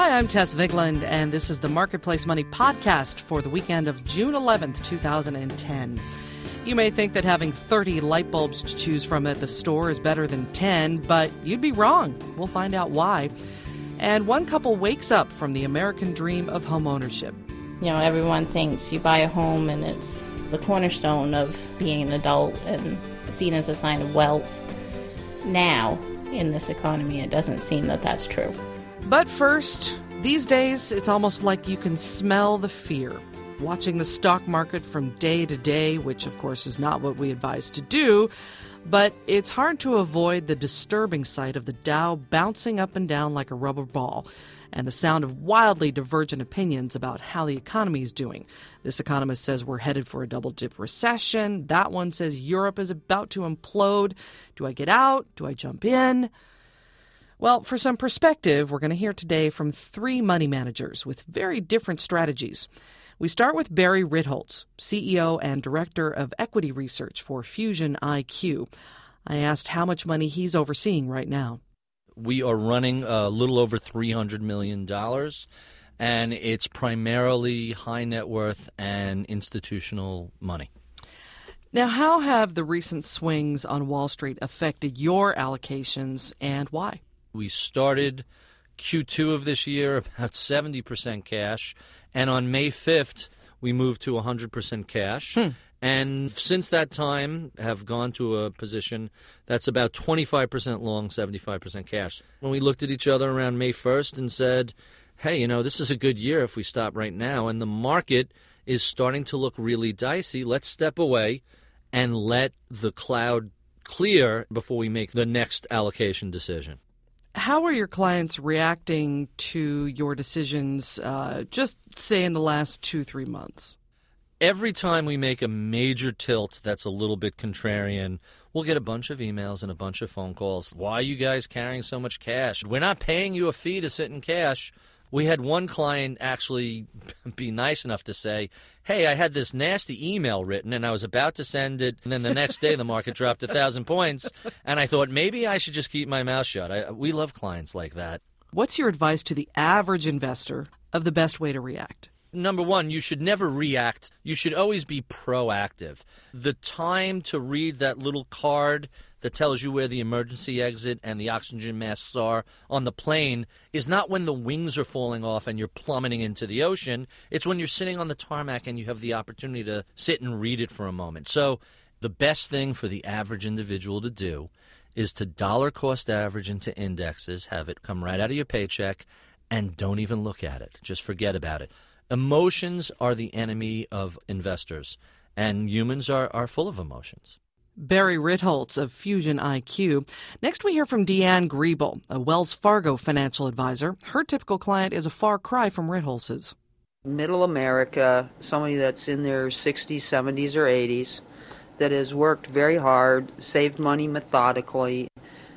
Hi, I'm Tess Vigland, and this is the Marketplace Money podcast for the weekend of June 11th, 2010. You may think that having 30 light bulbs to choose from at the store is better than 10, but you'd be wrong. We'll find out why. And one couple wakes up from the American dream of homeownership. You know, everyone thinks you buy a home and it's the cornerstone of being an adult and seen as a sign of wealth. Now, in this economy, it doesn't seem that that's true. But first, these days, it's almost like you can smell the fear. Watching the stock market from day to day, which of course is not what we advise to do, but it's hard to avoid the disturbing sight of the Dow bouncing up and down like a rubber ball, and the sound of wildly divergent opinions about how the economy is doing. This economist says we're headed for a double-dip recession. That one says Europe is about to implode. Do I get out? Do I jump in? Well, for some perspective, we're going to hear today from three money managers with very different strategies. We start with Barry Ritholtz, CEO and Director of Equity Research for Fusion IQ. I asked how much money he's overseeing right now. We are running a little over $300 million, and it's primarily high net worth and institutional money. Now, how have the recent swings on Wall Street affected your allocations, and why? We started Q2 of this year about 70% cash, and on May 5th, we moved to 100% cash. And since that time, have gone to a position that's about 25% long, 75% cash. When we looked at each other around May 1st and said, hey, you know, this is a good year if we stop right now, and the market is starting to look really dicey, let's step away and let the cloud clear before we make the next allocation decision. How are your clients reacting to your decisions, just say in the last 2-3 months? Every time we make a major tilt that's a little bit contrarian, we'll get a bunch of emails and a bunch of phone calls. Why are you guys carrying so much cash? We're not paying you a fee to sit in cash. We had one client actually be nice enough to say, hey, I had this nasty email written and I was about to send it, and then the next day the market dropped 1,000 points, and I thought maybe I should just keep my mouth shut. We love clients like that. What's your advice to the average investor of the best way to react? Number one, you should never react. You should always be proactive. The time to read that little card that tells you where the emergency exit and the oxygen masks are on the plane is not when the wings are falling off and you're plummeting into the ocean. It's when you're sitting on the tarmac and you have the opportunity to sit and read it for a moment. So the best thing for the average individual to do is to dollar cost average into indexes, have it come right out of your paycheck, and don't even look at it. Just forget about it. Emotions are the enemy of investors, and humans are full of emotions. Barry Ritholtz of Fusion IQ. Next, we hear from Deanne Griebel, a Wells Fargo financial advisor. Her typical client is a far cry from Ritholtz's. Middle America, somebody that's in their 60s, 70s, or 80s, that has worked very hard, saved money methodically,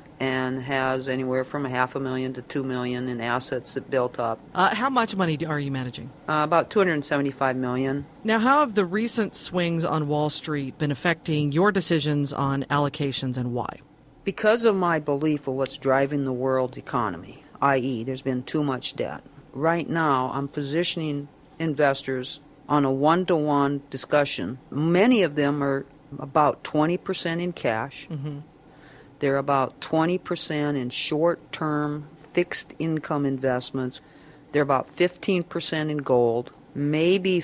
and has anywhere from $500,000 to $2 million in assets that built up. How much money are you managing? About $275 million. Now, how have the recent swings on Wall Street been affecting your decisions on allocations, and why? Because of my belief of what's driving the world's economy, i.e. there's been too much debt. Right now, I'm positioning investors on a one-to-one discussion. Many of them are about 20% in cash. Mm-hmm. They're about 20% in short-term fixed income investments. They're about 15% in gold, maybe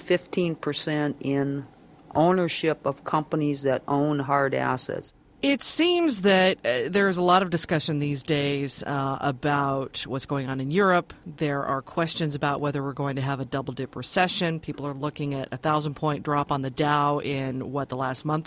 15% in ownership of companies that own hard assets. It seems that there's a lot of discussion these days about what's going on in Europe. There are questions about whether we're going to have a double-dip recession. People are looking at a 1,000-point drop on the Dow in, the last month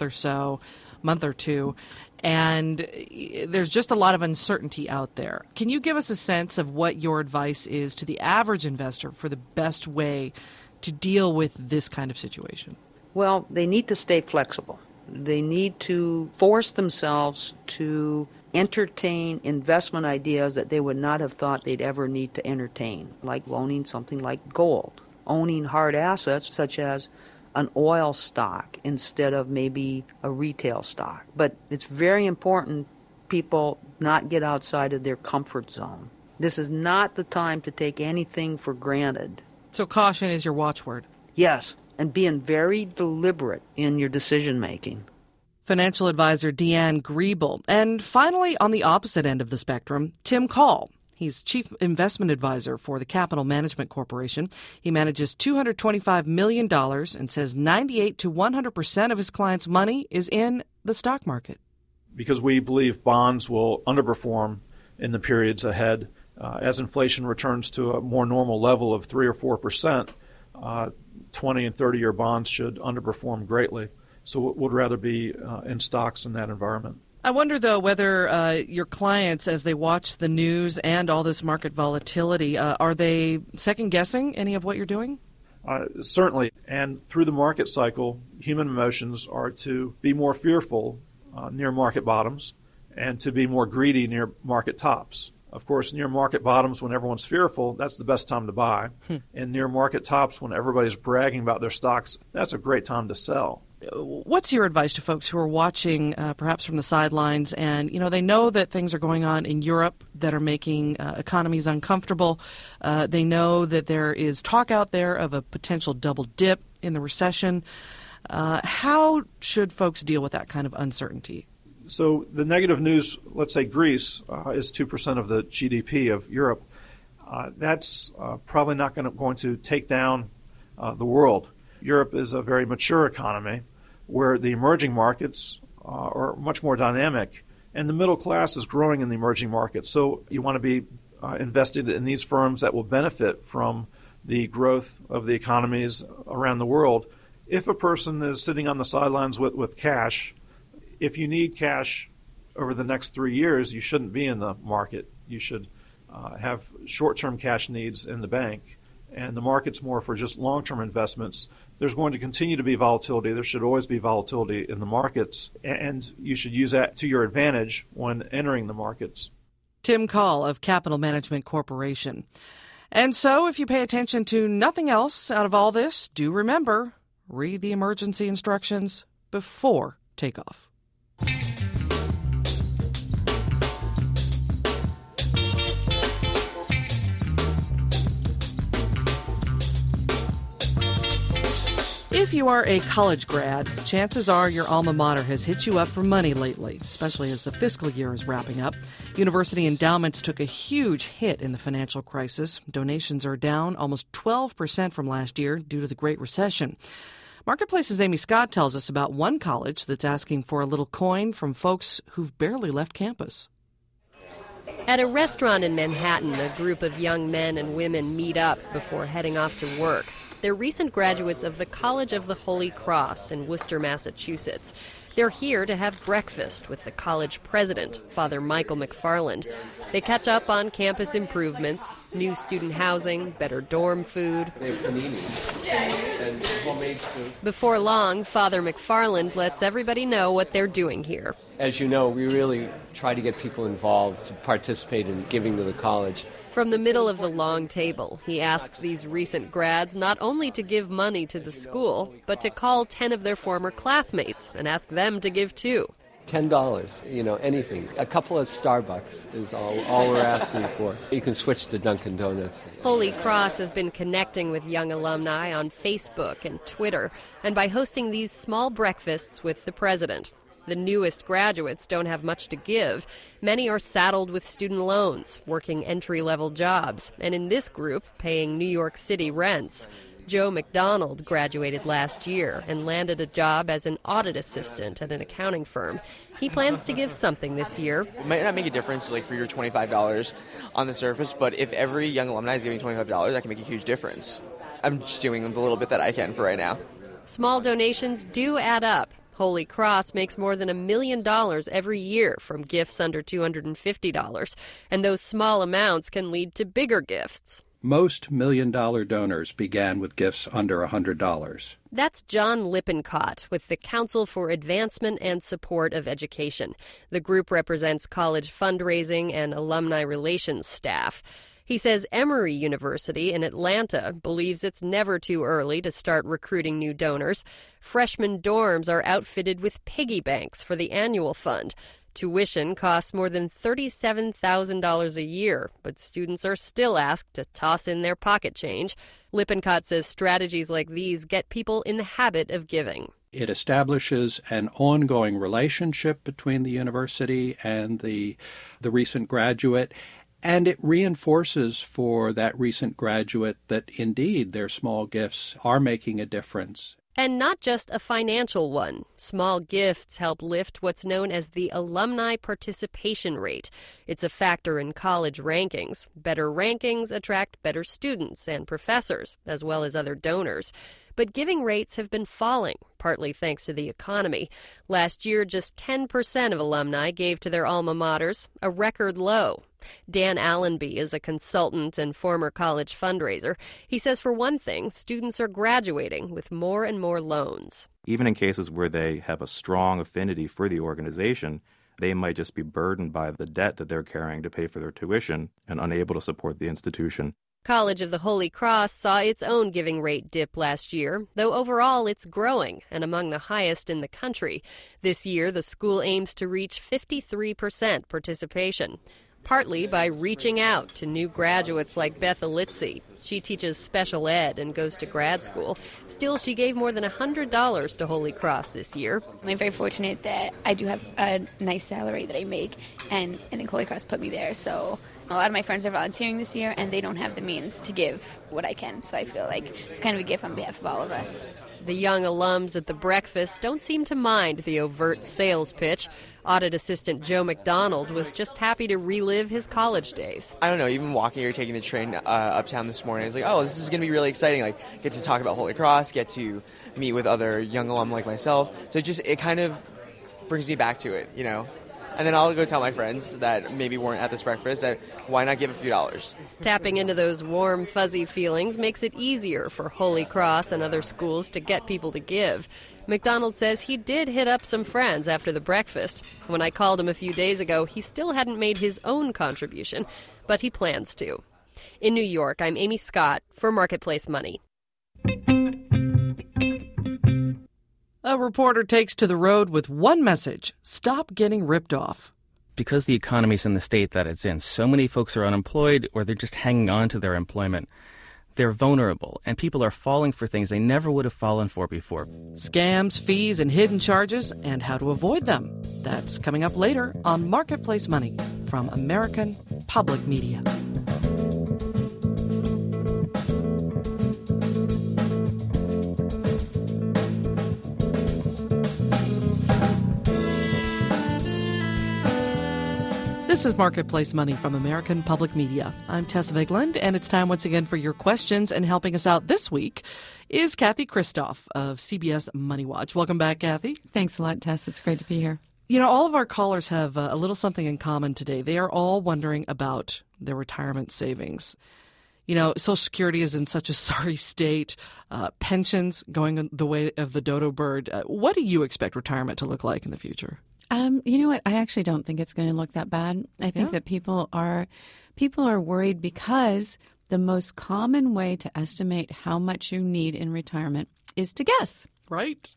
or two. And there's just a lot of uncertainty out there. Can you give us a sense of what your advice is to the average investor for the best way to deal with this kind of situation? Well, they need to stay flexible. They need to force themselves to entertain investment ideas that they would not have thought they'd ever need to entertain, like owning something like gold, owning hard assets such as an oil stock instead of maybe a retail stock. But it's very important people not get outside of their comfort zone. This is not the time to take anything for granted. So caution is your watchword. Yes, and being very deliberate in your decision making. Financial advisor Deanne Griebel. And finally, on the opposite end of the spectrum, Tim Call. He's chief investment advisor for the Capital Management Corporation. He manages $225 million and says 98 to 100% of his clients' money is in the stock market. Because we believe bonds will underperform in the periods ahead. As inflation returns to a more normal level of 3 or 4%, 20 and 30-year bonds should underperform greatly. So we'd rather be in stocks in that environment. I wonder, though, whether your clients, as they watch the news and all this market volatility, are they second-guessing any of what you're doing? Certainly. And through the market cycle, human emotions are to be more fearful near market bottoms and to be more greedy near market tops. Of course, near market bottoms, when everyone's fearful, that's the best time to buy. And near market tops, when everybody's bragging about their stocks, that's a great time to sell. What's your advice to folks who are watching, perhaps from the sidelines, and they know that things are going on in Europe that are making economies uncomfortable? They know that there is talk out there of a potential double dip in the recession. How should folks deal with that kind of uncertainty? So the negative news, let's say Greece, is 2% of the GDP of Europe. That's probably not going to take down the world. Europe is a very mature economy where the emerging markets are much more dynamic, and the middle class is growing in the emerging markets. So you want to be invested in these firms that will benefit from the growth of the economies around the world. If a person is sitting on the sidelines with cash, if you need cash over the next 3 years, you shouldn't be in the market. You should have short-term cash needs in the bank. And the market's more for just long-term investments. There's going to continue to be volatility. There should always be volatility in the markets, and you should use that to your advantage when entering the markets. Tim Call of Capital Management Corporation. And so if you pay attention to nothing else out of all this, do remember, read the emergency instructions before takeoff. If you are a college grad, chances are your alma mater has hit you up for money lately, especially as the fiscal year is wrapping up. University endowments took a huge hit in the financial crisis. Donations are down almost 12% from last year due to the Great Recession. Marketplace's Amy Scott tells us about one college that's asking for a little coin from folks who've barely left campus. At a restaurant in Manhattan, a group of young men and women meet up before heading off to work. They're recent graduates of the College of the Holy Cross in Worcester, Massachusetts. They're here to have breakfast with the college president, Father Michael McFarland. They catch up on campus improvements, new student housing, better dorm food. They have paninis and homemade food. Before long, Father McFarland lets everybody know what they're doing here. As you know, we really try to get people involved to participate in giving to the college. From the middle of the long table, he asks these recent grads not only to give money to the school, but to call 10 of their former classmates and ask them to give too. $10, anything. A couple of Starbucks is all we're asking for. You can switch to Dunkin' Donuts. Holy Cross has been connecting with young alumni on Facebook and Twitter, and by hosting these small breakfasts with the president. The newest graduates don't have much to give. Many are saddled with student loans, working entry-level jobs, and in this group, paying New York City rents. Joe McDonald graduated last year and landed a job as an audit assistant at an accounting firm. He plans to give something this year. It might not make a difference for your $25 on the surface, but if every young alumni is giving $25, that can make a huge difference. I'm just doing the little bit that I can for right now. Small donations do add up. Holy Cross makes more than $1 million every year from gifts under $250, and those small amounts can lead to bigger gifts. Most million-dollar donors began with gifts under $100. That's John Lippincott with the Council for Advancement and Support of Education. The group represents college fundraising and alumni relations staff. He says Emory University in Atlanta believes it's never too early to start recruiting new donors. Freshman dorms are outfitted with piggy banks for the annual fund. Tuition costs more than $37,000 a year, but students are still asked to toss in their pocket change. Lippincott says strategies like these get people in the habit of giving. It establishes an ongoing relationship between the university and the recent graduate, and it reinforces for that recent graduate that indeed their small gifts are making a difference. And not just a financial one. Small gifts help lift what's known as the alumni participation rate. It's a factor in college rankings. Better rankings attract better students and professors, as well as other donors. But giving rates have been falling, partly thanks to the economy. Last year, just 10% of alumni gave to their alma maters, a record low. Dan Allenby is a consultant and former college fundraiser. He says, for one thing, students are graduating with more and more loans. Even in cases where they have a strong affinity for the organization, they might just be burdened by the debt that they're carrying to pay for their tuition and unable to support the institution. College of the Holy Cross saw its own giving rate dip last year, though overall it's growing and among the highest in the country. This year, the school aims to reach 53% participation, partly by reaching out to new graduates like Beth Elitzi. She teaches special ed and goes to grad school. Still, she gave more than $100 to Holy Cross this year. I'm very fortunate that I do have a nice salary that I make, and I think Holy Cross put me there, so a lot of my friends are volunteering this year, and they don't have the means to give what I can, so I feel like it's kind of a gift on behalf of all of us. The young alums at the breakfast don't seem to mind the overt sales pitch. Audit assistant Joe McDonald was just happy to relive his college days. I don't know, even walking or taking the train uptown this morning, I was like, oh, this is going to be really exciting. Like, get to talk about Holy Cross, get to meet with other young alum like myself. So it kind of brings me back to it, you know. And then I'll go tell my friends that maybe weren't at this breakfast that why not give a few dollars. Tapping into those warm, fuzzy feelings makes it easier for Holy Cross and other schools to get people to give. McDonald says he did hit up some friends after the breakfast. When I called him a few days ago, he still hadn't made his own contribution, but he plans to. In New York, I'm Amy Scott for Marketplace Money. A reporter takes to the road with one message: stop getting ripped off. Because the economy's in the state that it's in, so many folks are unemployed or they're just hanging on to their employment. They're vulnerable, and people are falling for things they never would have fallen for before. Scams, fees, and hidden charges, and how to avoid them. That's coming up later on Marketplace Money from American Public Media. This is Marketplace Money from American Public Media. I'm Tessa Vigland, and it's time once again for your questions. And helping us out this week is Kathy Kristoff of CBS Money Watch. Welcome back, Kathy. Thanks a lot, Tess. It's great to be here. You know, all of our callers have a little something in common today. They are all wondering about their retirement savings. You know, Social Security is in such a sorry state. Pensions going the way of the dodo bird. What do you expect retirement to look like in the future? You know what? I actually don't think it's going to look that bad. I think that people are worried because the most common way to estimate how much you need in retirement is to guess. Right.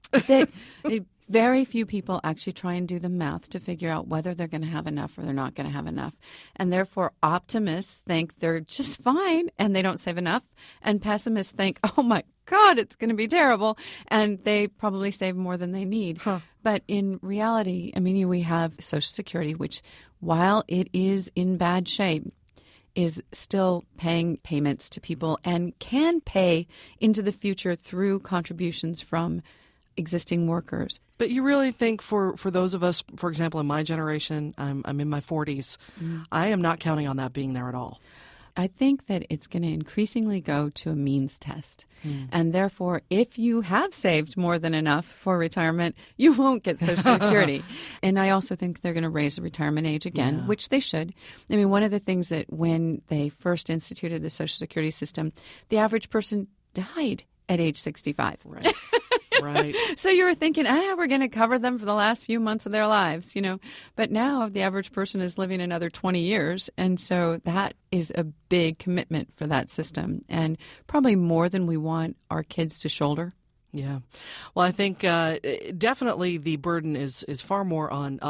Very few people actually try and do the math to figure out whether they're going to have enough or they're not going to have enough. And therefore, optimists think they're just fine and they don't save enough. And pessimists think, oh, my God, it's going to be terrible. And they probably save more than they need. Huh. But in reality, I mean, we have Social Security, which, while it is in bad shape, is still paying payments to people and can pay into the future through contributions from existing workers. But you really think for those of us, for example, in my generation, I'm in my 40s, I am not counting on that being there at all. I think that it's going to increasingly go to a means test. And therefore, if you have saved more than enough for retirement, you won't get Social Security. And I also think they're going to raise the retirement age again, which they should. I mean, one of the things that when they first instituted the Social Security system, the average person died at age 65. Right. Right. So you were thinking, we're going to cover them for the last few months of their lives, you know. But now the average person is living another 20 years. And so that is a big commitment for that system, and probably more than we want our kids to shoulder. Yeah. Well, I think definitely the burden is far more on us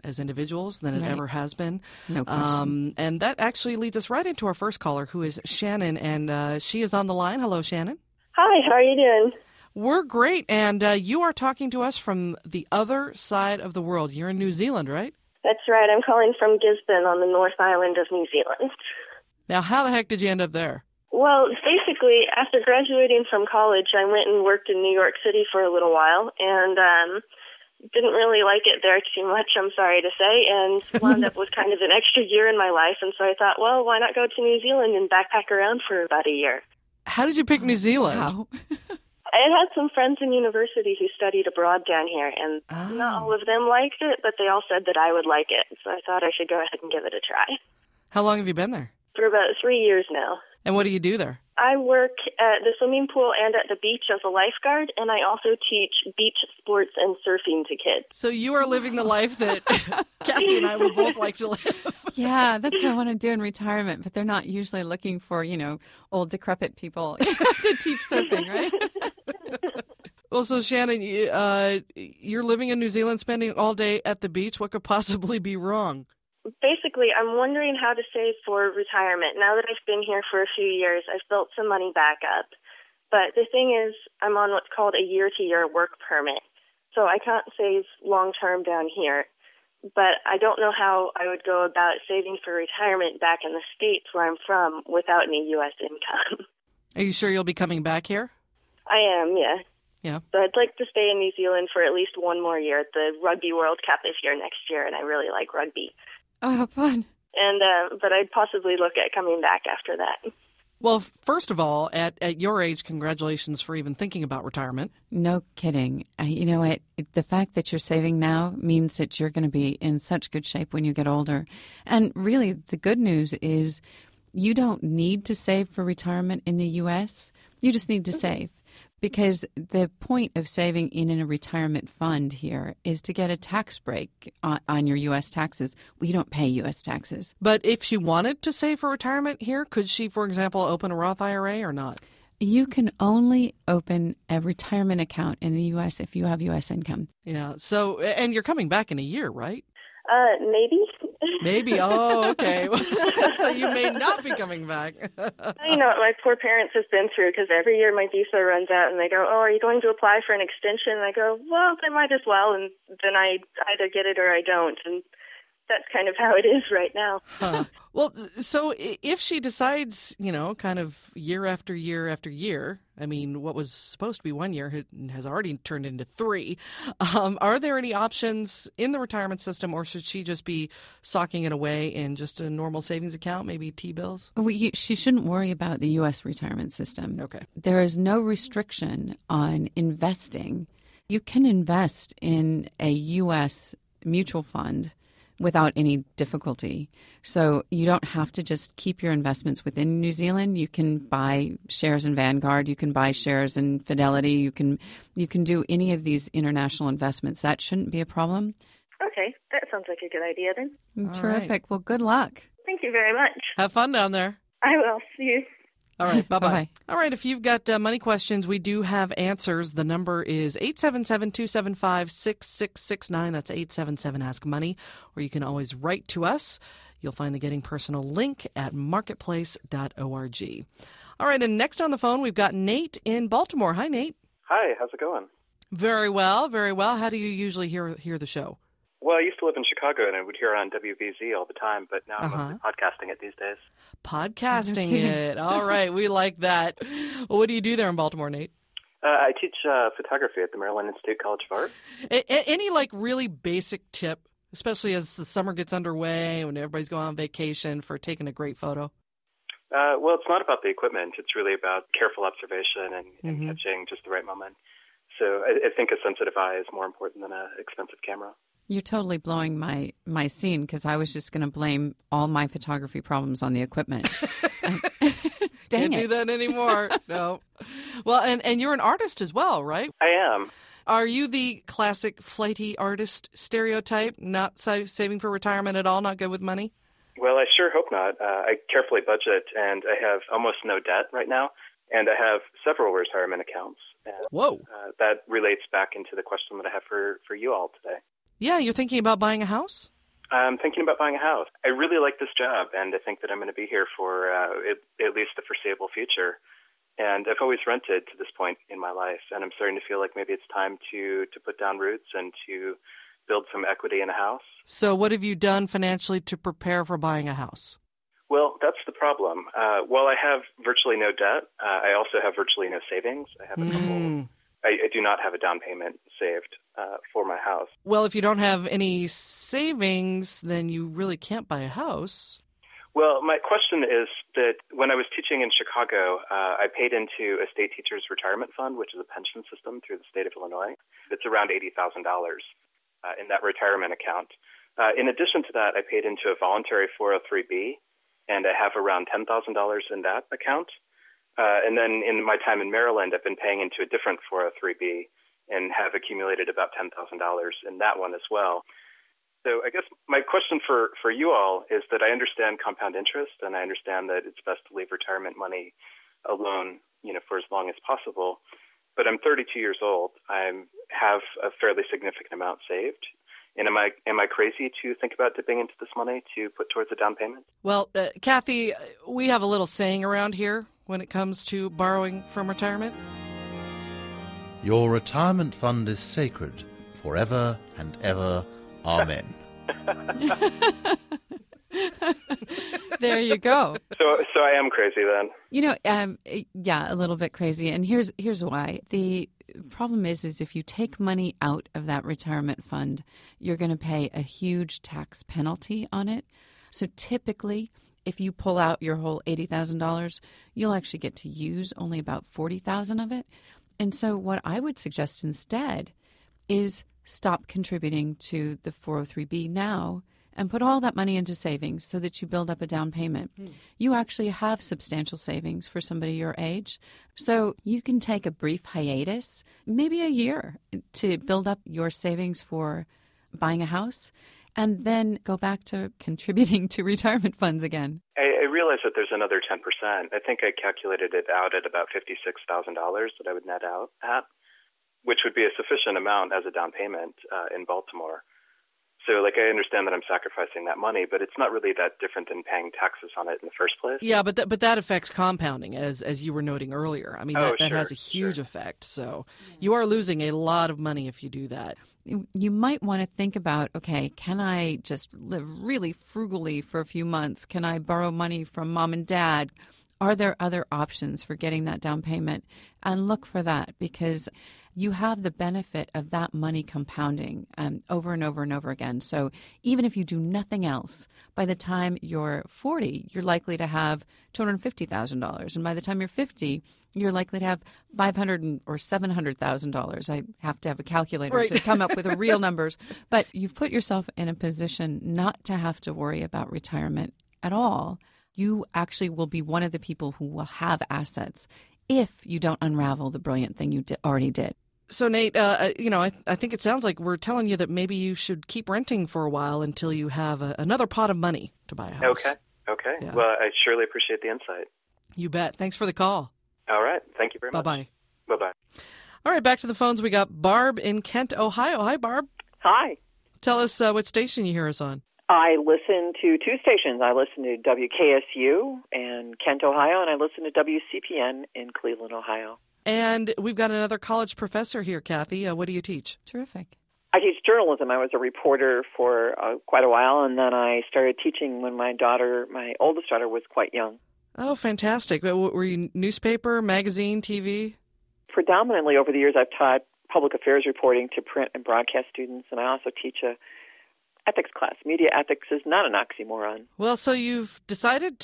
as individuals than it Right. ever has been. No question. And that actually leads us right into our first caller, who is Shannon, and she is on the line. Hello, Shannon. Hi, how are you doing? We're great, and you are talking to us from the other side of the world. You're in New Zealand, right? That's right. I'm calling from Gisborne on the North Island of New Zealand. Now, how the heck did you end up there? Well, basically, after graduating from college, I went and worked in New York City for a little while, and didn't really like it there too much, I'm sorry to say, and wound up with kind of an extra year in my life, and so I thought, well, why not go to New Zealand and backpack around for about a year? How did you pick New Zealand? Wow. I had had some friends in university who studied abroad down here, and not all of them liked it, but they all said that I would like it, so I thought I should go ahead and give it a try. How long have you been there? For about 3 years now. And what do you do there? I work at the swimming pool and at the beach as a lifeguard, and I also teach beach sports and surfing to kids. So you are living the life that Kathy and I would both like to live. Yeah, that's what I want to do in retirement, but they're not usually looking for, old decrepit people to teach surfing, right? Well, so Shannon, you're living in New Zealand, spending all day at the beach. What could possibly be wrong? Basically, I'm wondering how to save for retirement. Now that I've been here for a few years, I've built some money back up. But the thing is, I'm on what's called a year-to-year work permit, so I can't save long-term down here. But I don't know how I would go about saving for retirement back in the States where I'm from without any U.S. income. Are you sure you'll be coming back here? I am, yeah. Yeah. So I'd like to stay in New Zealand for at least one more year. The Rugby World Cup is here next year, and I really like rugby. Oh, how fun. And but I'd possibly look at coming back after that. Well, first of all, at your age, congratulations for even thinking about retirement. No kidding. You know what? The fact that you're saving now means that you're going to be in such good shape when you get older. And really, the good news is you don't need to save for retirement in the U.S. You just need to save. Because the point of saving in a retirement fund here is to get a tax break on your U.S. taxes. We don't pay U.S. taxes. But if she wanted to save for retirement here, could she, for example, open a Roth IRA or not? You can only open a retirement account in the U.S. if you have U.S. income. Yeah. So, and you're coming back in a year, right? Maybe. Maybe. Oh, okay. So you may not be coming back. You know what my poor parents have been through, because every year my visa runs out and they go, oh, are you going to apply for an extension? And I go, well, I might as well. And then I either get it or I don't. And that's kind of how it is right now. Huh. Well, so if she decides, kind of year after year after year, I mean, what was supposed to be 1 year has already turned into 3. Are there any options in the retirement system, or should she just be socking it away in just a normal savings account, maybe T-bills? She shouldn't worry about the U.S. retirement system. Okay. There is no restriction on investing. You can invest in a U.S. mutual fund without any difficulty. So you don't have to just keep your investments within New Zealand. You can buy shares in Vanguard. You can buy shares in Fidelity. You can do any of these international investments. That shouldn't be a problem. Okay, that sounds like a good idea then. Terrific. Right. Well, good luck. Thank you very much. Have fun down there. I will. See you. All right, bye-bye. Bye-bye. All right, if you've got money questions, we do have answers. The number is 877-275-6669. That's 877-ASK-MONEY. Or you can always write to us. You'll find the Getting Personal link at marketplace.org. All right, and next on the phone, we've got Nate in Baltimore. Hi, Nate. Hi, how's it going? Very well, very well. How do you usually hear the show? Well, I used to live in Chicago, and I would hear on WBZ all the time, but now I'm mostly podcasting it these days. Podcasting it. All right, we like that. Well, what do you do there in Baltimore, Nate? I teach photography at the Maryland Institute College of Art. Any, really basic tip, especially as the summer gets underway, when everybody's going on vacation, for taking a great photo? Well, it's not about the equipment. It's really about careful observation and catching just the right moment. So I think a sensitive eye is more important than an expensive camera. You're totally blowing my scene, because I was just going to blame all my photography problems on the equipment. Dang Can't do that anymore. No. Well, and you're an artist as well, right? I am. Are you the classic flighty artist stereotype, not saving for retirement at all, not good with money? Well, I sure hope not. I carefully budget, and I have almost no debt right now, and I have several retirement accounts. And, whoa. That relates back into the question that I have for you all today. Yeah, you're thinking about buying a house? I'm thinking about buying a house. I really like this job, and I think that I'm going to be here for at least the foreseeable future. And I've always rented to this point in my life, and I'm starting to feel like maybe it's time to put down roots and to build some equity in a house. So what have you done financially to prepare for buying a house? Well, that's the problem. While I have virtually no debt, I also have virtually no savings. I have a couple. I do not have a down payment saved for my house. Well, if you don't have any savings, then you really can't buy a house. Well, my question is that when I was teaching in Chicago, I paid into a state teacher's retirement fund, which is a pension system through the state of Illinois. It's around $80,000 in that retirement account. In addition to that, I paid into a voluntary 403B, and I have around $10,000 in that account. And then in my time in Maryland, I've been paying into a different 403B and have accumulated about $10,000 in that one as well. So I guess my question for you all is that I understand compound interest, and I understand that it's best to leave retirement money alone, for as long as possible. But I'm 32 years old. I have a fairly significant amount saved. And am I crazy to think about dipping into this money to put towards a down payment? Well, Kathy, we have a little saying around here when it comes to borrowing from retirement. Your retirement fund is sacred forever and ever. Amen. There you go. So I am crazy then. Yeah, a little bit crazy. And here's why. The problem is if you take money out of that retirement fund, you're going to pay a huge tax penalty on it. So typically, if you pull out your whole $80,000, you'll actually get to use only about $40,000 of it. And so what I would suggest instead is stop contributing to the 403B now and put all that money into savings so that you build up a down payment. You actually have substantial savings for somebody your age. So you can take a brief hiatus, maybe a year, to build up your savings for buying a house and then go back to contributing to retirement funds again. I realize that there's another 10%. I think I calculated it out at about $56,000 that I would net out at, which would be a sufficient amount as a down payment in Baltimore. So, I understand that I'm sacrificing that money, but it's not really that different than paying taxes on it in the first place. Yeah, but that affects compounding, as you were noting earlier. I mean, that has a huge effect. So you are losing a lot of money if you do that. You might want to think about, okay, can I just live really frugally for a few months? Can I borrow money from mom and dad? Are there other options for getting that down payment? And look for that, because you have the benefit of that money compounding over and over and over again. So even if you do nothing else, by the time you're 40, you're likely to have $250,000. And by the time you're 50, you're likely to have $500,000 or $700,000. I have to have a calculator to come up with the real numbers. But you've put yourself in a position not to have to worry about retirement at all. You actually will be one of the people who will have assets if you don't unravel the brilliant thing you already did. So, Nate, I think it sounds like we're telling you that maybe you should keep renting for a while until you have another pot of money to buy a house. Okay. Yeah. Well, I surely appreciate the insight. You bet. Thanks for the call. All right. Thank you very much. Bye-bye. Bye-bye. All right, back to the phones. We got Barb in Kent, Ohio. Hi, Barb. Hi. Tell us what station you hear us on. I listen to two stations. I listen to WKSU in Kent, Ohio, and I listen to WCPN in Cleveland, Ohio. And we've got another college professor here, Kathy. What do you teach? Terrific. I teach journalism. I was a reporter for quite a while, and then I started teaching when my oldest daughter, was quite young. Oh, fantastic. Were you newspaper, magazine, TV? Predominantly over the years, I've taught public affairs reporting to print and broadcast students, and I also teach a ethics class. Media ethics is not an oxymoron. Well, so you've decided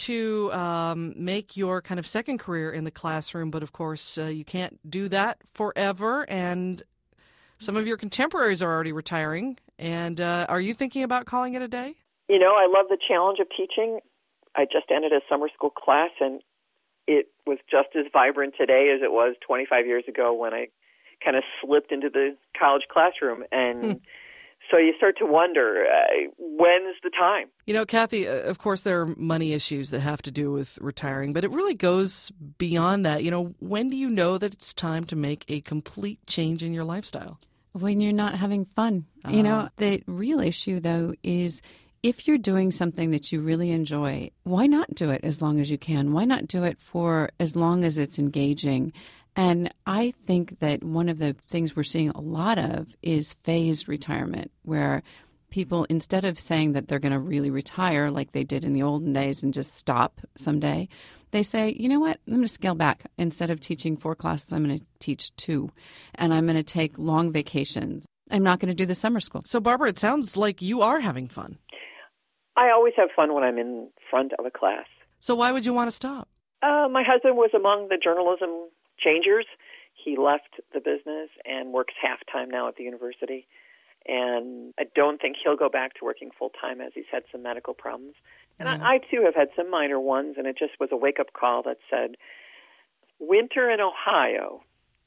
to make your kind of second career in the classroom, but of course you can't do that forever, and some of your contemporaries are already retiring. And are you thinking about calling it a day? I love the challenge of teaching. I just ended a summer school class, and it was just as vibrant today as it was 25 years ago when I kind of slipped into the college classroom. And so you start to wonder, when's the time? Kathy, of course, there are money issues that have to do with retiring, but it really goes beyond that. When do you know that it's time to make a complete change in your lifestyle? When you're not having fun. The real issue, though, is if you're doing something that you really enjoy, why not do it as long as you can? Why not do it for as long as it's engaging? And I think that one of the things we're seeing a lot of is phased retirement, where people, instead of saying that they're going to really retire like they did in the olden days and just stop someday, they say, you know what, I'm going to scale back. Instead of teaching 4 classes, I'm going to teach 2. And I'm going to take long vacations. I'm not going to do the summer school. So, Barbara, it sounds like you are having fun. I always have fun when I'm in front of a class. So why would you want to stop? My husband was among the journalism changers. He left the business and works half-time now at the university. And I don't think he'll go back to working full-time as he's had some medical problems. And I too, have had some minor ones, and it just was a wake-up call that said, winter in Ohio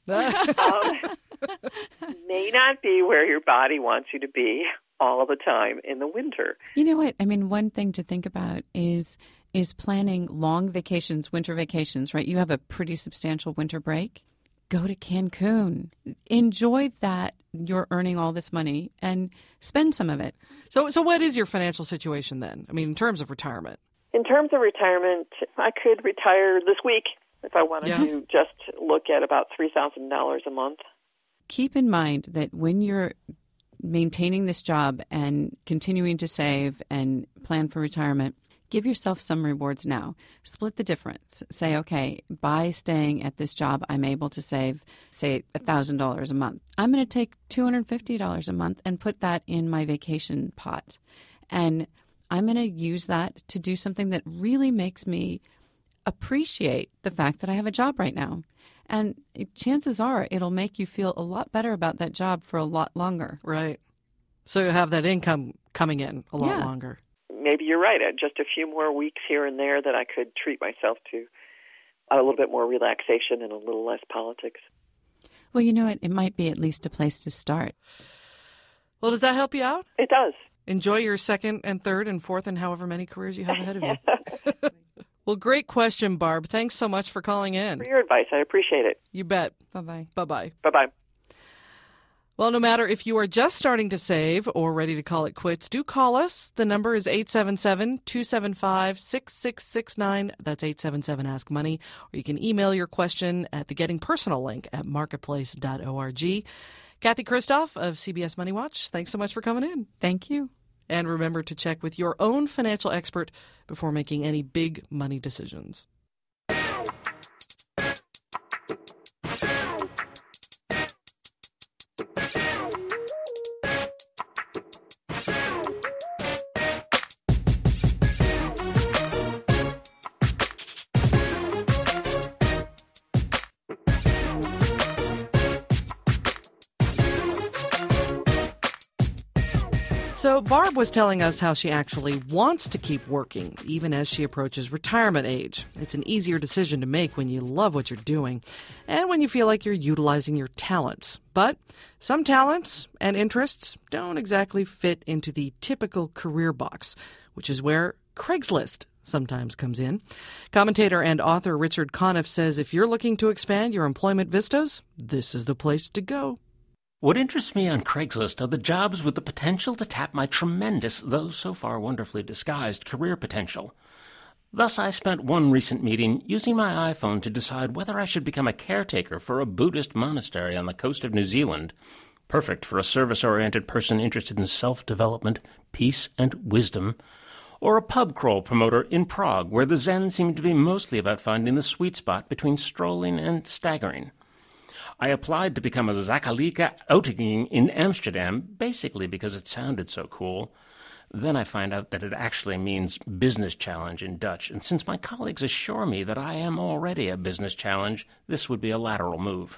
may not be where your body wants you to be all the time in the winter. You know what? I mean, one thing to think about is planning long vacations, winter vacations, right? You have a pretty substantial winter break. Go to Cancun. Enjoy that. You're earning all this money and spend some of it. So what is your financial situation then? I mean, in terms of retirement? In terms of retirement, I could retire this week if I wanted to just look at about $3,000 a month. Keep in mind that when you're maintaining this job and continuing to save and plan for retirement, give yourself some rewards now. Split the difference. Say, okay, by staying at this job, I'm able to save, say, $1,000 a month. I'm going to take $250 a month and put that in my vacation pot. And I'm going to use that to do something that really makes me appreciate the fact that I have a job right now. And chances are it'll make you feel a lot better about that job for a lot longer. Right. So you have that income coming in a lot longer. Maybe you're right. Just a few more weeks here and there that I could treat myself to a little bit more relaxation and a little less politics. Well, you know what? It might be at least a place to start. Well, does that help you out? It does. Enjoy your second and third and fourth and however many careers you have ahead of you. Well, great question, Barb. Thanks so much for calling in. For your advice. I appreciate it. You bet. Bye-bye. Bye-bye. Bye-bye. Well, no matter if you are just starting to save or ready to call it quits, do call us. The number is 877-275-6669. That's 877-ASK-MONEY. Or you can email your question at the Getting Personal link at marketplace.org. Kathy Kristoff of CBS Money Watch, thanks so much for coming in. Thank you. And remember to check with your own financial expert before making any big money decisions. So Barb was telling us how she actually wants to keep working, even as she approaches retirement age. It's an easier decision to make when you love what you're doing and when you feel like you're utilizing your talents. But some talents and interests don't exactly fit into the typical career box, which is where Craigslist sometimes comes in. Commentator and author Richard Conniff says if you're looking to expand your employment vistas, this is the place to go. What interests me on Craigslist are the jobs with the potential to tap my tremendous, though so far wonderfully disguised, career potential. Thus, I spent one recent meeting using my iPhone to decide whether I should become a caretaker for a Buddhist monastery on the coast of New Zealand, perfect for a service-oriented person interested in self-development, peace, and wisdom, or a pub crawl promoter in Prague, where the Zen seemed to be mostly about finding the sweet spot between strolling and staggering. I applied to become a Zakkalika Uitdaging in Amsterdam, basically because it sounded so cool. Then I find out that it actually means business challenge in Dutch, and since my colleagues assure me that I am already a business challenge, this would be a lateral move.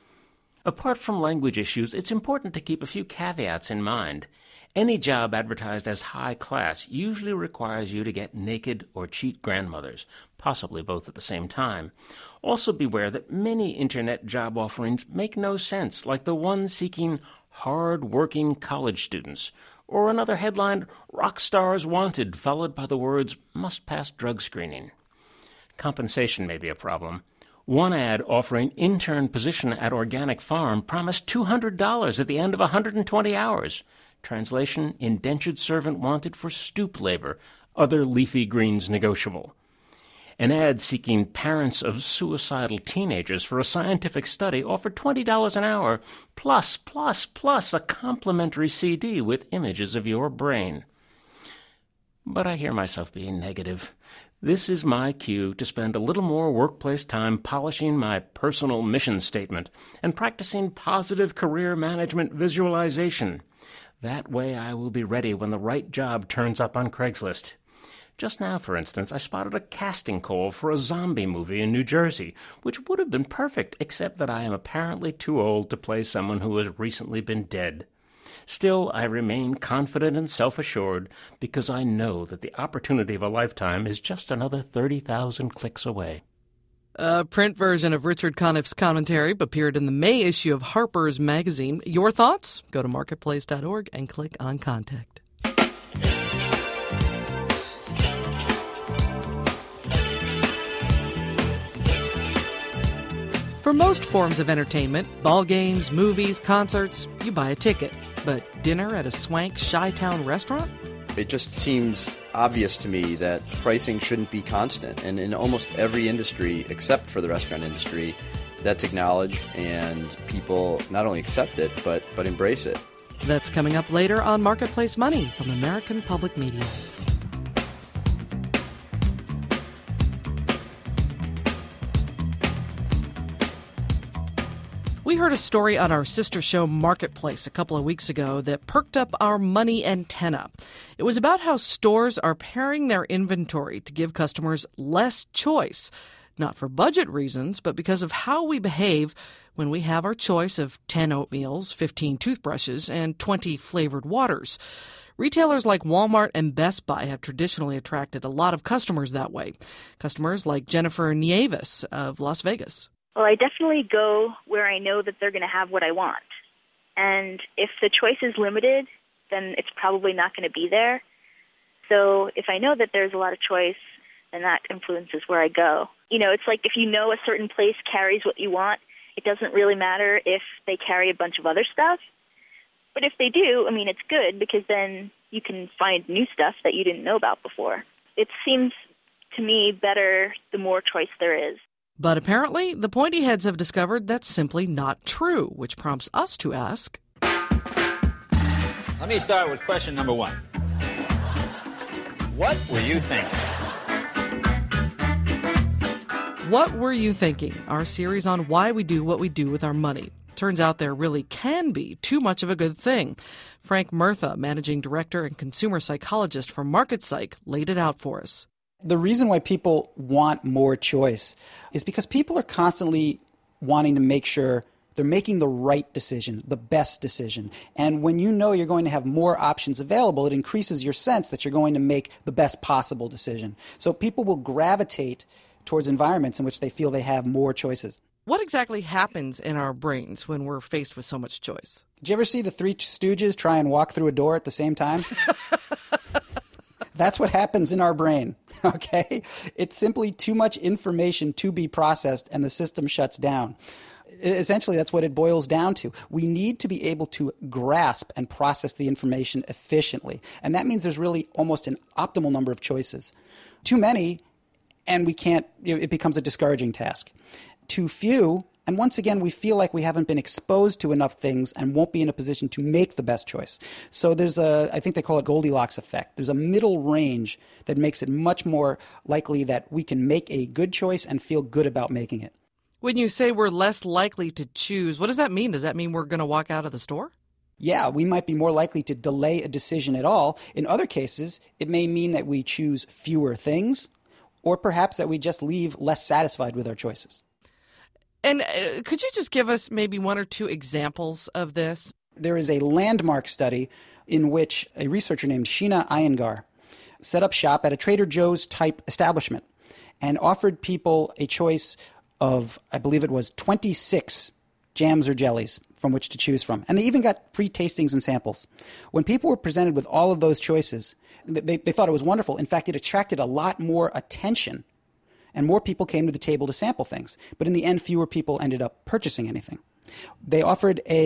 Apart from language issues, it's important to keep a few caveats in mind. Any job advertised as high class usually requires you to get naked or cheat grandmothers, possibly both at the same time. Also beware that many internet job offerings make no sense, like the one seeking hard-working college students, or another headlined, rock stars wanted, followed by the words, must pass drug screening. Compensation may be a problem. One ad offering intern position at organic farm promised $200 at the end of 120 hours. Translation, indentured servant wanted for stoop labor, other leafy greens negotiable. An ad seeking parents of suicidal teenagers for a scientific study offered $20 an hour, plus a complimentary CD with images of your brain. But I hear myself being negative. This is my cue to spend a little more workplace time polishing my personal mission statement and practicing positive career management visualization. That way I will be ready when the right job turns up on Craigslist. Just now, for instance, I spotted a casting call for a zombie movie in New Jersey, which would have been perfect, except that I am apparently too old to play someone who has recently been dead. Still, I remain confident and self-assured because I know that the opportunity of a lifetime is just another 30,000 clicks away. A print version of Richard Conniff's commentary appeared in the May issue of Harper's Magazine. Your thoughts? Go to marketplace.org and click on Contact. For most forms of entertainment, ball games, movies, concerts, you buy a ticket. But dinner at a swank Chi-Town restaurant? It just seems obvious to me that pricing shouldn't be constant. And in almost every industry, except for the restaurant industry, that's acknowledged and people not only accept it, but embrace it. That's coming up later on Marketplace Money from American Public Media. We heard a story on our sister show Marketplace a couple of weeks ago that perked up our money antenna. It was about how stores are paring their inventory to give customers less choice, not for budget reasons, but because of how we behave when we have our choice of 10 oatmeals, 15 toothbrushes, and 20 flavored waters. Retailers like Walmart and Best Buy have traditionally attracted a lot of customers that way. Customers like Jennifer Nieves of Las Vegas. Well, I definitely go where I know that they're going to have what I want. And if the choice is limited, then it's probably not going to be there. So if I know that there's a lot of choice, then that influences where I go. You know, it's like if you know a certain place carries what you want, it doesn't really matter if they carry a bunch of other stuff. But if they do, I mean, it's good because then you can find new stuff that you didn't know about before. It seems to me better the more choice there is. But apparently, the pointy heads have discovered that's simply not true, which prompts us to ask... Let me start with question number one. What were you thinking? What Were You Thinking? Our series on why we do what we do with our money. Turns out there really can be too much of a good thing. Frank Murtha, managing director and consumer psychologist for MarketPsych, laid it out for us. The reason why people want more choice is because people are constantly wanting to make sure they're making the right decision, the best decision. And when you know you're going to have more options available, it increases your sense that you're going to make the best possible decision. So people will gravitate towards environments in which they feel they have more choices. What exactly happens in our brains when we're faced with so much choice? Did you ever see the Three Stooges try and walk through a door at the same time? That's what happens in our brain, okay? It's simply too much information to be processed, and the system shuts down. Essentially, that's what it boils down to. We need to be able to grasp and process the information efficiently, and that means there's really almost an optimal number of choices. Too many, and we can't, it becomes a discouraging task. Too few, and once again, we feel like we haven't been exposed to enough things and won't be in a position to make the best choice. So there's I think they call it Goldilocks effect. There's a middle range that makes it much more likely that we can make a good choice and feel good about making it. When you say we're less likely to choose, what does that mean? Does that mean we're going to walk out of the store? Yeah, we might be more likely to delay a decision at all. In other cases, it may mean that we choose fewer things, or perhaps that we just leave less satisfied with our choices. And could you just give us maybe one or two examples of this? There is a landmark study in which a researcher named Sheena Iyengar set up shop at a Trader Joe's type establishment and offered people a choice of, I believe it was 26 jams or jellies from which to choose from. And they even got free tastings and samples. When people were presented with all of those choices, they thought it was wonderful. In fact, it attracted a lot more attention. And more people came to the table to sample things. But in the end, fewer people ended up purchasing anything. They offered a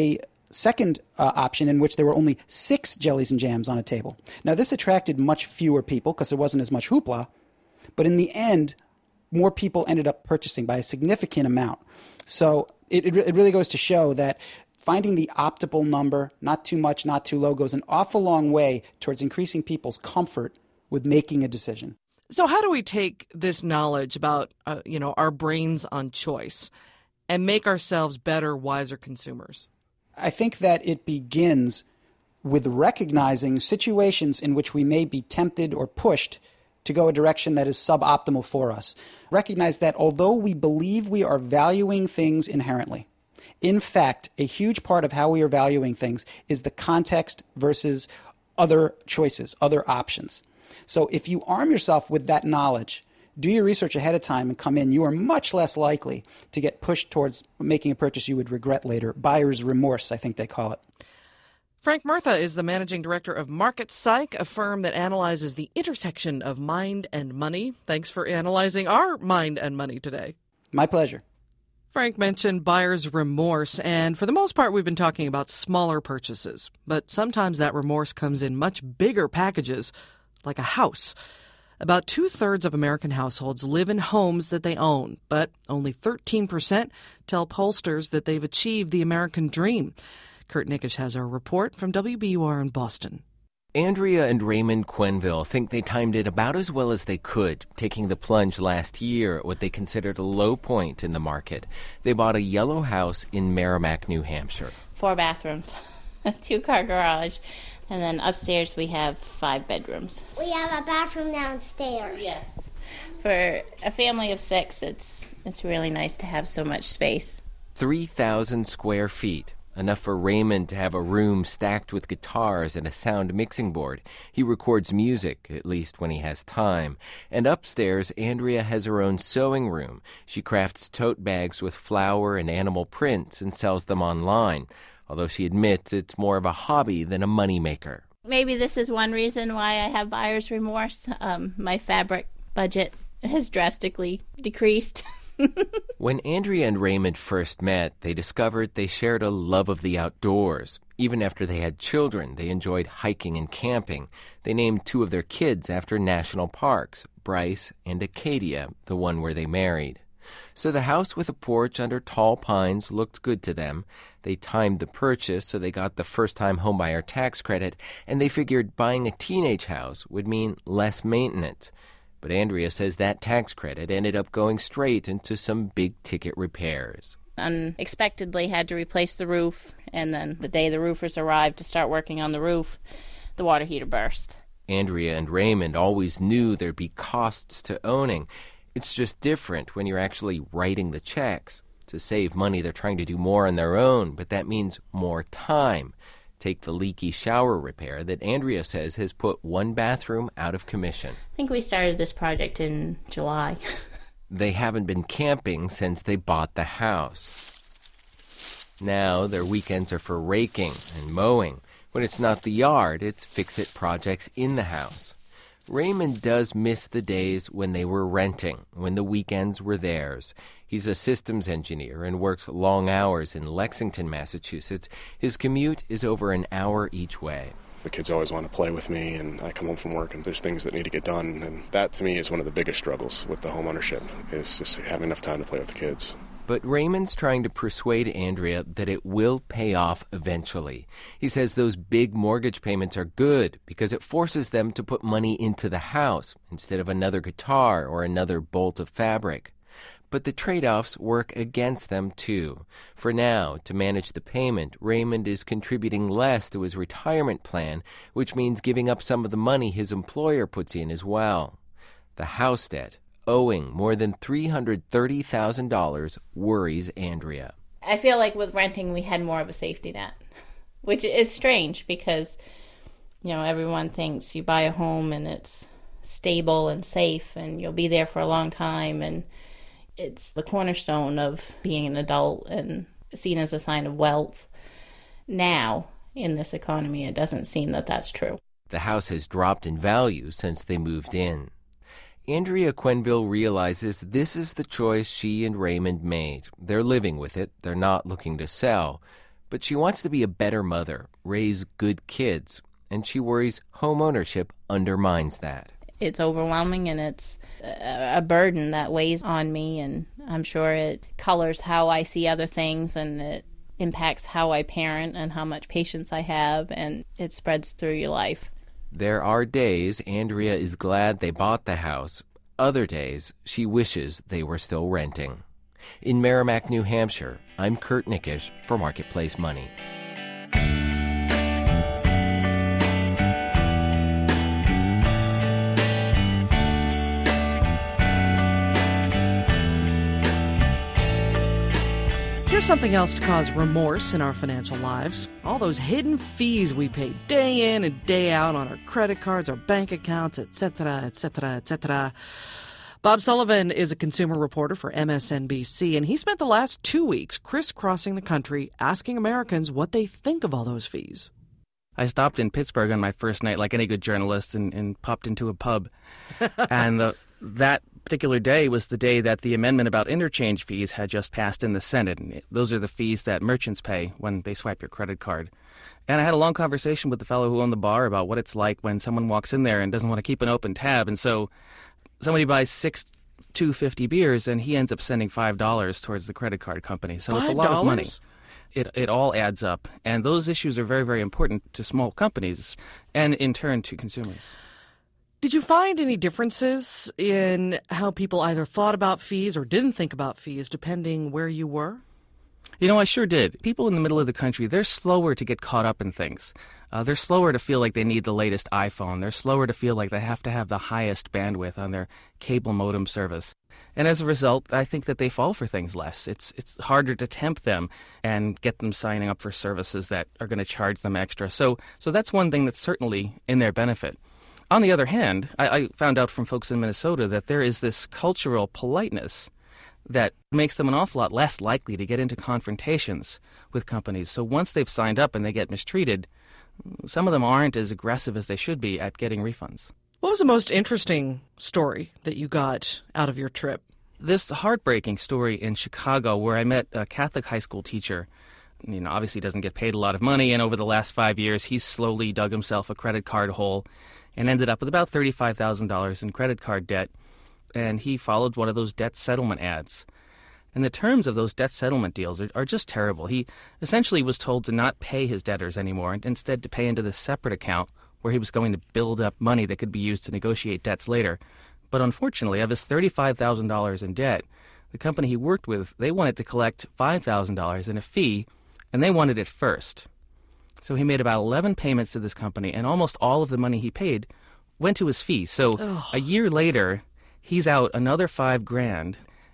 second option in which there were only 6 jellies and jams on a table. Now, this attracted much fewer people because there wasn't as much hoopla, but in the end, more people ended up purchasing by a significant amount. So it really goes to show that finding the optimal number, not too much, not too low, goes an awful long way towards increasing people's comfort with making a decision. So how do we take this knowledge about, our brains on choice and make ourselves better, wiser consumers? I think that it begins with recognizing situations in which we may be tempted or pushed to go a direction that is suboptimal for us. Recognize that although we believe we are valuing things inherently, in fact, a huge part of how we are valuing things is the context versus other choices, other options. So if you arm yourself with that knowledge, do your research ahead of time and come in, you are much less likely to get pushed towards making a purchase you would regret later. Buyer's remorse, I think they call it. Frank Murtha is the managing director of Market Psych, a firm that analyzes the intersection of mind and money. Thanks for analyzing our mind and money today. My pleasure. Frank mentioned buyer's remorse, and for the most part, we've been talking about smaller purchases. But sometimes that remorse comes in much bigger packages, like a house. About 2/3 of American households live in homes that they own, but only 13% tell pollsters that they've achieved the American dream. Kurt Nickisch has our report from WBUR in Boston. Andrea and Raymond Quenville think they timed it about as well as they could, taking the plunge last year at what they considered a low point in the market. They bought a yellow house in Merrimack, New Hampshire. 4 bathrooms, a 2-car garage, and then upstairs we have 5 bedrooms. We have a bathroom downstairs. Yes. For a family of 6, it's really nice to have so much space. 3,000 square feet. Enough for Raymond to have a room stacked with guitars and a sound mixing board. He records music, at least when he has time. And upstairs, Andrea has her own sewing room. She crafts tote bags with flower and animal prints and sells them online, although she admits it's more of a hobby than a moneymaker. Maybe this is one reason why I have buyer's remorse. My fabric budget has drastically decreased. When Andrea and Raymond first met, they discovered they shared a love of the outdoors. Even after they had children, they enjoyed hiking and camping. They named 2 of their kids after national parks, Bryce and Acadia, the one where they married. So the house with a porch under tall pines looked good to them. They timed the purchase so they got the first-time homebuyer tax credit, and they figured buying a teenage house would mean less maintenance. But Andrea says that tax credit ended up going straight into some big-ticket repairs. Unexpectedly had to replace the roof, and then the day the roofers arrived to start working on the roof, the water heater burst. Andrea and Raymond always knew there'd be costs to owning. It's just different when you're actually writing the checks. To save money, they're trying to do more on their own, but that means more time. Take the leaky shower repair that Andrea says has put 1 bathroom out of commission. I think we started this project in July. They haven't been camping since they bought the house. Now their weekends are for raking and mowing. When it's not the yard, it's fix-it projects in the house. Raymond does miss the days when they were renting, when the weekends were theirs. He's a systems engineer and works long hours in Lexington, Massachusetts. His commute is over an hour each way. The kids always want to play with me, and I come home from work and there's things that need to get done. And that, to me, is one of the biggest struggles with the home ownership, is just having enough time to play with the kids. But Raymond's trying to persuade Andrea that it will pay off eventually. He says those big mortgage payments are good because it forces them to put money into the house instead of another guitar or another bolt of fabric. But the trade-offs work against them, too. For now, to manage the payment, Raymond is contributing less to his retirement plan, which means giving up some of the money his employer puts in as well. The house debt, owing more than $330,000, worries Andrea. I feel like with renting we had more of a safety net, which is strange because, everyone thinks you buy a home and it's stable and safe and you'll be there for a long time, and it's the cornerstone of being an adult and seen as a sign of wealth. Now, in this economy, it doesn't seem that that's true. The house has dropped in value since they moved in. Andrea Quenville realizes this is the choice she and Raymond made. They're living with it. They're not looking to sell. But she wants to be a better mother, raise good kids, and she worries home ownership undermines that. It's overwhelming, and it's a burden that weighs on me, and I'm sure it colors how I see other things, and it impacts how I parent and how much patience I have, and it spreads through your life. There are days Andrea is glad they bought the house. Other days, she wishes they were still renting. In Merrimack, New Hampshire, I'm Kurt Nickish for Marketplace Money. Here's something else to cause remorse in our financial lives. All those hidden fees we pay day in and day out on our credit cards, our bank accounts, etc., etc., etc. Bob Sullivan is a consumer reporter for MSNBC, and he spent the last 2 weeks crisscrossing the country asking Americans what they think of all those fees. I stopped in Pittsburgh on my first night, like any good journalist, and popped into a pub. And that particular day was the day that the amendment about interchange fees had just passed in the Senate. And those are the fees that merchants pay when they swipe your credit card. And I had a long conversation with the fellow who owned the bar about what it's like when someone walks in there and doesn't want to keep an open tab. And so somebody buys 6 $2.50 beers, and he ends up sending $5 towards the credit card company. So it's a lot of money. It all adds up. And those issues are very, very important to small companies and, in turn, to consumers. Did you find any differences in how people either thought about fees or didn't think about fees, depending where you were? You know, I sure did. People in the middle of the country, they're slower to get caught up in things. They're slower to feel like they need the latest iPhone. They're slower to feel like they have to have the highest bandwidth on their cable modem service. And as a result, I think that they fall for things less. It's harder to tempt them and get them signing up for services that are going to charge them extra. So that's one thing that's certainly in their benefit. On the other hand, I found out from folks in Minnesota that there is this cultural politeness that makes them an awful lot less likely to get into confrontations with companies. So once they've signed up and they get mistreated, some of them aren't as aggressive as they should be at getting refunds. What was the most interesting story that you got out of your trip? This heartbreaking story in Chicago where I met a Catholic high school teacher. You know, obviously doesn't get paid a lot of money, and over the last 5 years, he's slowly dug himself a credit card hole and ended up with about $35,000 in credit card debt. And he followed one of those debt settlement ads. And the terms of those debt settlement deals are just terrible. He essentially was told to not pay his debtors anymore and instead to pay into this separate account where he was going to build up money that could be used to negotiate debts later. But unfortunately, of his $35,000 in debt, the company he worked with, they wanted to collect $5,000 in a fee, and they wanted it first. So he made about 11 payments to this company, and almost all of the money he paid went to his fee. So a year later, he's out another $5,000.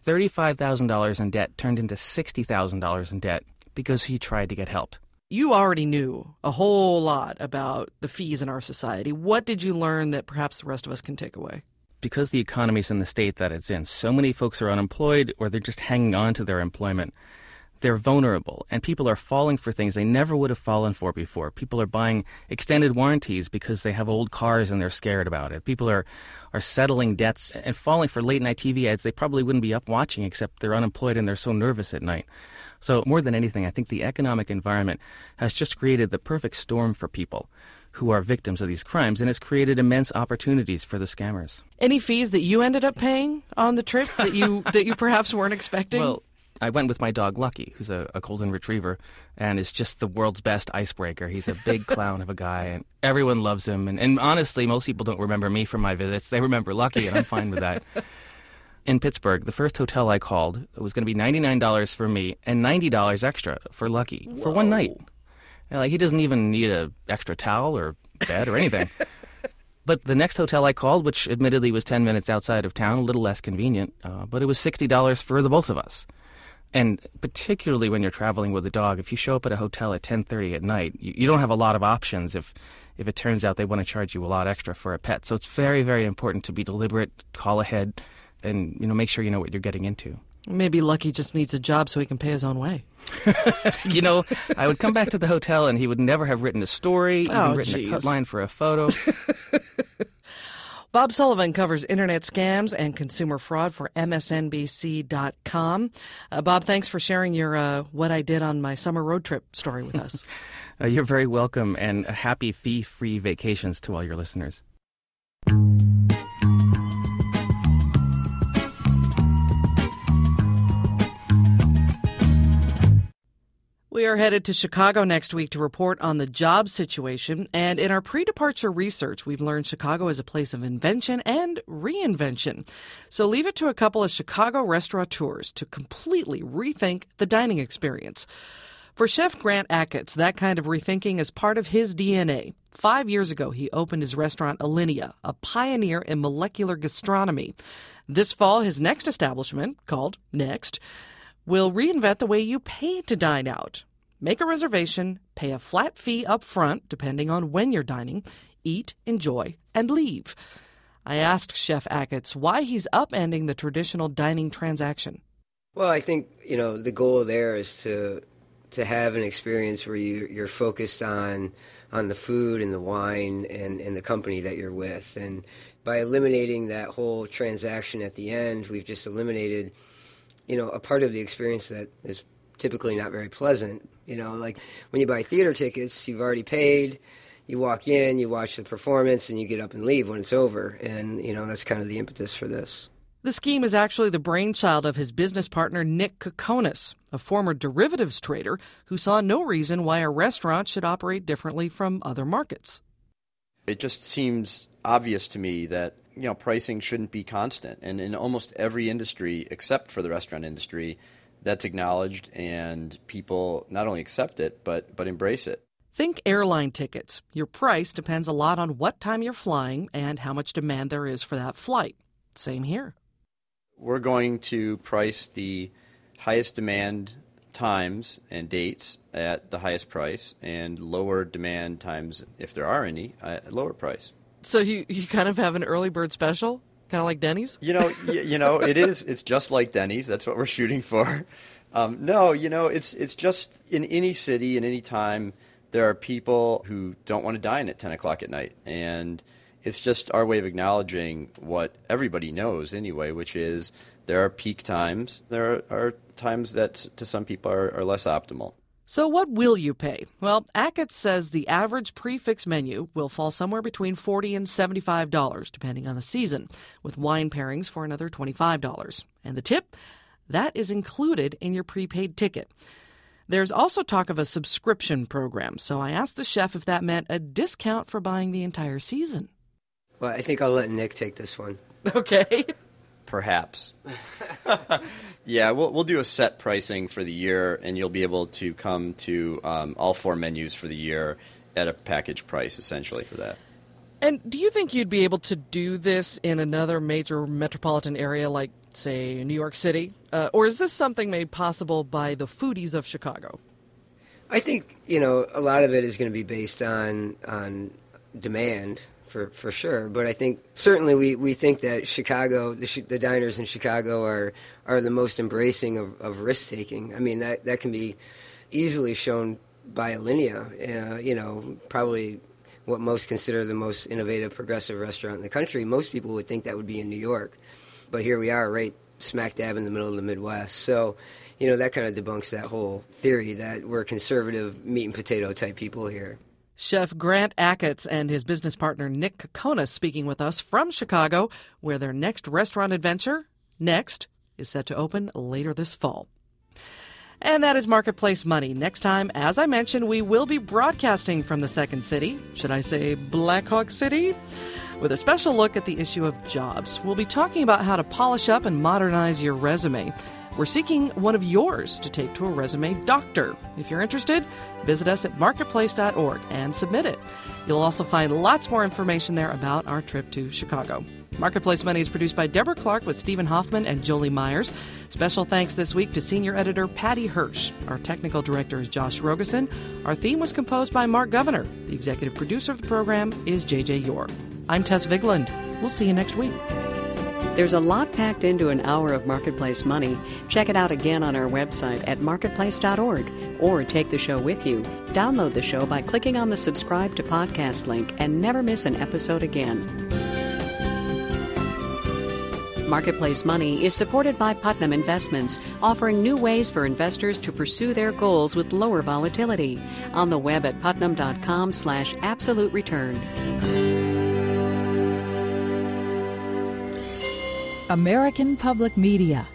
$35,000 in debt turned into $60,000 in debt because he tried to get help. You already knew a whole lot about the fees in our society. What did you learn that perhaps the rest of us can take away? Because the economy's in the state that it's in, so many folks are unemployed or they're just hanging on to their employment. They're vulnerable, and people are falling for things they never would have fallen for before. People are buying extended warranties because they have old cars and they're scared about it. People are settling debts and falling for late-night TV ads they probably wouldn't be up watching, except they're unemployed and they're so nervous at night. So more than anything, I think the economic environment has just created the perfect storm for people who are victims of these crimes, and it's created immense opportunities for the scammers. Any fees that you ended up paying on the trip that you perhaps weren't expecting? Well, I went with my dog Lucky, who's a golden retriever, and is just the world's best icebreaker. He's a big clown of a guy, and everyone loves him. And honestly, most people don't remember me from my visits. They remember Lucky, and I'm fine with that. In Pittsburgh, the first hotel I called, it was going to be $99 for me and $90 extra for Lucky for one night. Like, he doesn't even need an extra towel or bed or anything. But the next hotel I called, which admittedly was 10 minutes outside of town, a little less convenient, but it was $60 for the both of us. And particularly when you're traveling with a dog, if you show up at a hotel at 10:30 at night, you don't have a lot of options if it turns out they want to charge you a lot extra for a pet. So it's very, very important to be deliberate, call ahead, and make sure you know what you're getting into. Maybe Lucky just needs a job so he can pay his own way. I would come back to the hotel and he would never have written a story, even written a cut line for a photo. Bob Sullivan covers internet scams and consumer fraud for MSNBC.com. Bob, thanks for sharing your what I did on my summer road trip story with us. You're very welcome, and happy fee-free vacations to all your listeners. We are headed to Chicago next week to report on the job situation. And in our pre-departure research, we've learned Chicago is a place of invention and reinvention. So leave it to a couple of Chicago restaurateurs to completely rethink the dining experience. For Chef Grant Achatz, that kind of rethinking is part of his DNA. 5 years ago, he opened his restaurant Alinea, a pioneer in molecular gastronomy. This fall, his next establishment, called Next, will reinvent the way you pay to dine out. Make a reservation, pay a flat fee up front, depending on when you're dining, eat, enjoy, and leave. I asked Chef Achatz why he's upending the traditional dining transaction. Well, I think, the goal there is to have an experience where you're focused on the food and the wine and the company that you're with. And by eliminating that whole transaction at the end, we've just eliminated a part of the experience that is typically not very pleasant. Like when you buy theater tickets, you've already paid, you walk in, you watch the performance, and you get up and leave when it's over. And, that's kind of the impetus for this. The scheme is actually the brainchild of his business partner, Nick Kokonas, a former derivatives trader who saw no reason why a restaurant should operate differently from other markets. It just seems obvious to me that pricing shouldn't be constant. And in almost every industry, except for the restaurant industry, that's acknowledged, and people not only accept it, but embrace it. Think airline tickets. Your price depends a lot on what time you're flying and how much demand there is for that flight. Same here. We're going to price the highest demand times and dates at the highest price, and lower demand times, if there are any, at a lower price. So you kind of have an early bird special, kind of like Denny's? It is. It's just like Denny's. That's what we're shooting for. It's just in any city, in any time, there are people who don't want to dine at 10 o'clock at night. And it's just our way of acknowledging what everybody knows anyway, which is there are peak times. There are times that to some people are less optimal. So what will you pay? Well, Achatz says the average prix-fixe menu will fall somewhere between $40 and $75, depending on the season, with wine pairings for another $25. And the tip? That is included in your prepaid ticket. There's also talk of a subscription program, so I asked the chef if that meant a discount for buying the entire season. Well, I think I'll let Nick take this one. Okay. Perhaps. Yeah, we'll do a set pricing for the year, and you'll be able to come to all 4 menus for the year at a package price, essentially, for that. And do you think you'd be able to do this in another major metropolitan area like, say, New York City? Or is this something made possible by the foodies of Chicago? I think, a lot of it is going to be based on demand. For sure, but I think certainly we think that Chicago, the diners in Chicago are the most embracing of risk taking. I mean that can be easily shown by Alinea. Probably what most consider the most innovative, progressive restaurant in the country. Most people would think that would be in New York, but here we are, right smack dab in the middle of the Midwest. So, that kind of debunks that whole theory that we're conservative meat and potato type people here. Chef Grant Achatz and his business partner Nick Kokonas speaking with us from Chicago, where their next restaurant adventure, Next, is set to open later this fall. And that is Marketplace Money. Next time, as I mentioned, we will be broadcasting from the Second City, should I say Blackhawk City, with a special look at the issue of jobs. We'll be talking about how to polish up and modernize your resume. We're seeking one of yours to take to a resume doctor. If you're interested, visit us at marketplace.org and submit it. You'll also find lots more information there about our trip to Chicago. Marketplace Money is produced by Deborah Clark with Stephen Hoffman and Jolie Myers. Special thanks this week to senior editor Patty Hirsch. Our technical director is Josh Rogerson. Our theme was composed by Mark Governor. The executive producer of the program is J.J. Yore. I'm Tess Vigland. We'll see you next week. There's a lot packed into an hour of Marketplace Money. Check it out again on our website at marketplace.org, or take the show with you. Download the show by clicking on the subscribe to podcast link and never miss an episode again. Marketplace Money is supported by Putnam Investments, offering new ways for investors to pursue their goals with lower volatility. On the web at putnam.com/absolute return. American Public Media